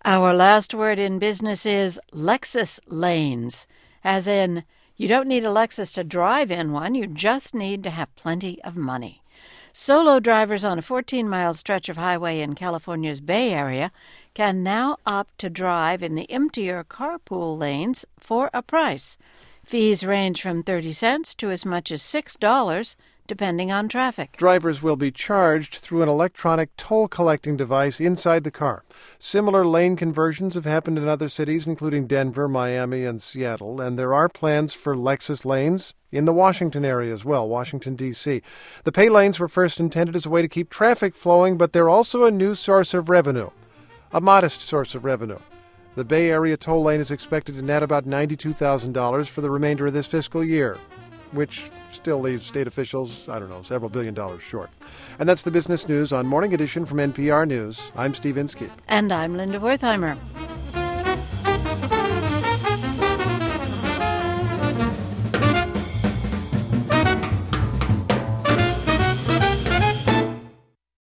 Our last word in business is Lexus lanes, as in, you don't need a Lexus to drive in one, you just need to have plenty of money. Solo drivers on a 14-mile stretch of highway in California's Bay Area can now opt to drive in the emptier carpool lanes for a price. Fees range from 30 cents to as much as $6, depending on traffic. Drivers will be charged through an electronic toll-collecting device inside the car. Similar lane conversions have happened in other cities, including Denver, Miami, and Seattle, and there are plans for Lexus lanes in the Washington area as well, Washington, D.C. The pay lanes were first intended as a way to keep traffic flowing, but they're also a new source of revenue, a modest source of revenue. The Bay Area toll lane is expected to net about $92,000 for the remainder of this fiscal year, which still leaves state officials, several $billion short. And that's the business news on Morning Edition from NPR News. I'm Steve Inskeep. And I'm Linda Wertheimer.